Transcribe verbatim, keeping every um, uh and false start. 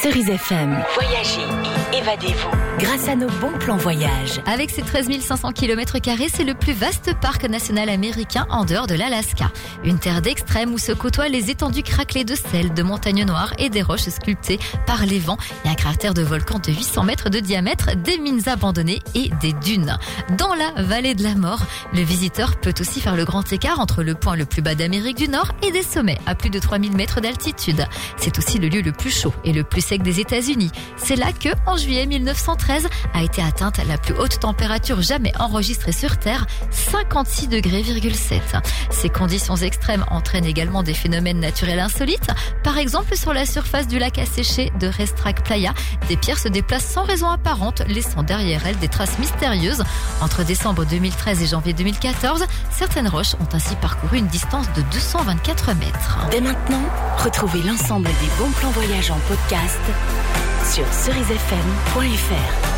Cerise F M. Voyagez et évadez-vous grâce à nos bons plans voyage. Avec ses treize mille cinq cents kilomètres carrés, c'est le plus vaste parc national américain en dehors de l'Alaska. Une terre d'extrême où se côtoient les étendues craquelées de sel, de montagnes noires et des roches sculptées par les vents et un cratère de volcan de huit cents mètres de diamètre, des mines abandonnées et des dunes. Dans la vallée de la mort, le visiteur peut aussi faire le grand écart entre le point le plus bas d'Amérique du Nord et des sommets à plus de trois mille mètres d'altitude. C'est aussi le lieu le plus chaud et le plus sec des États-Unis. C'est là que, en juillet mille neuf cent treize, a été atteinte la plus haute température jamais enregistrée sur Terre, cinquante-six degrés virgule sept. Ces conditions extrêmes entraînent également des phénomènes naturels insolites. Par exemple, sur la surface du lac asséché de Restrac Playa, des pierres se déplacent sans raison apparente, laissant derrière elles des traces mystérieuses. Entre décembre deux mille treize et janvier deux mille quatorze, certaines roches ont ainsi parcouru une distance de deux cent vingt-quatre mètres. Dès maintenant, retrouvez l'ensemble des bons plans voyage en podcast sur cerise f m point f r.